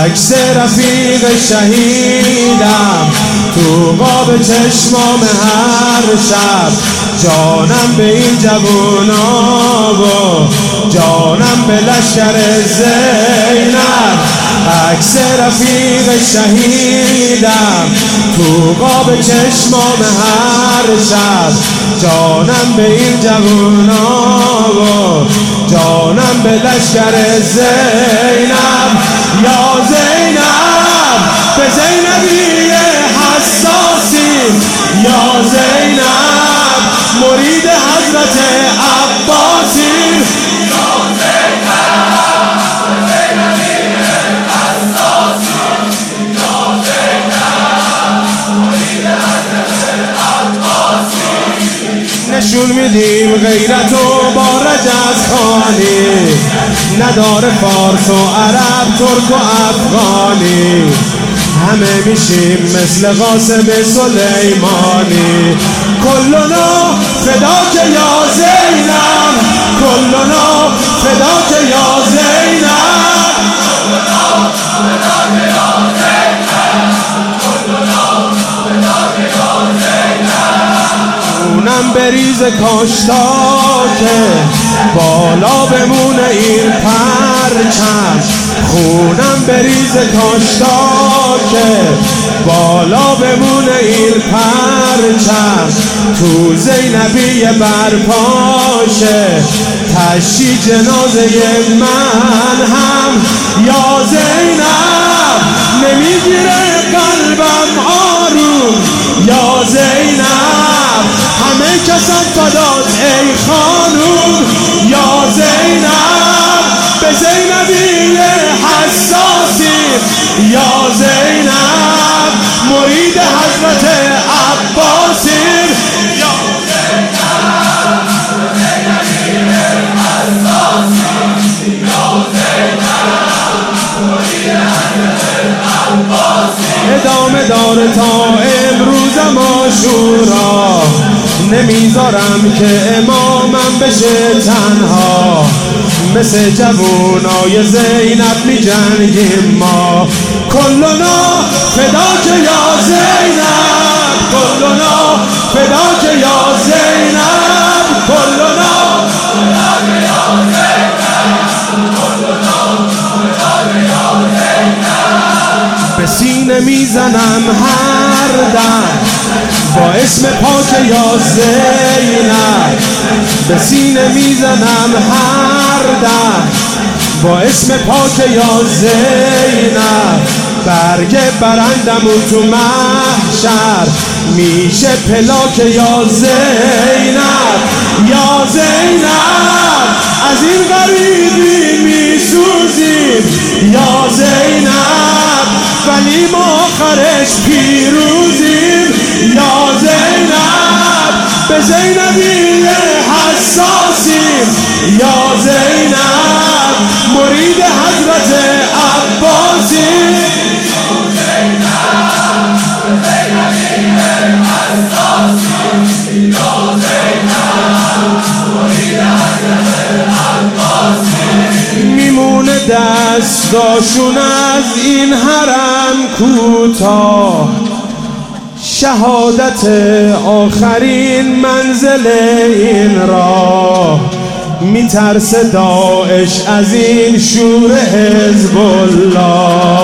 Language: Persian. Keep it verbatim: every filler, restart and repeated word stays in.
عکس رفیق شهیدم تو قاب چشمام هر شب. جانم به این جوونا و جانم به لشکر زینب. عکس رفیق شهیدم تو قاب چشمام هر شب. جانم به این جوونا و جانم به لشکر زینب. یا زینب به زینبی حساسی، یا زینب مرید حضرت عباسی. یا زینب به زینبی حساسی، یا زینب مرید حضرت عباسی. نشون میدیم غیرت و با رجز خانی، نداره فارس و عرب ترک و افغانی. همه میشیم مثل قاسم سلیمانی. کلنا فداک یا زینب، کلنا فداک یا زینب، کلنا فداک یا زینب، کلنا فداک یا زینب. خونم بریز کاشتاکه بالا بمونه این پرچم. خونم بریز کاشتاکه بالا بمونه این پرچم. تو زینبی برپاشه تشی جنازه من هم. یا زینب نمیگیره قلبم آروم، یا زینب همه کسان فدات ای خانوم. یا زینب به زینبی حساسی، یا زینب مرید حضرت عباسی. یا زینب به زینبی حساسی، یا زینب مرید حضرت عباسی. ادامه داره تا امروزم عاشورا، نمیذارم که امامم بشه تنها. مثل جوونای زینب می جنگیم ما. کلنا فداک یا زینب، کلنا فداک یا زینب، کلنا فداک یا زینب، کلنا فداک یا زینب. به سینه میزنم هر دم با اسم پاک یا زینب. به سینه میزنم هر دم با اسم پاک یا زینب. برگ برندمون تو محشر میشه پلاک یا زینب. یا زینب از این غریبی میسوزیم، یا زینب ولی ما آخرش پیروزیم. یا زینب به زینبی حساسیم، یا زینب مرید حضرت عباسی. یا زینب به زینبی حساسیم، یا زینب مرید حضرت عباسی. میمونه دستاشون از این حرم کوتاه، شهادت آخرین منزل این راه. میترسه داعش از این شور حزب الله.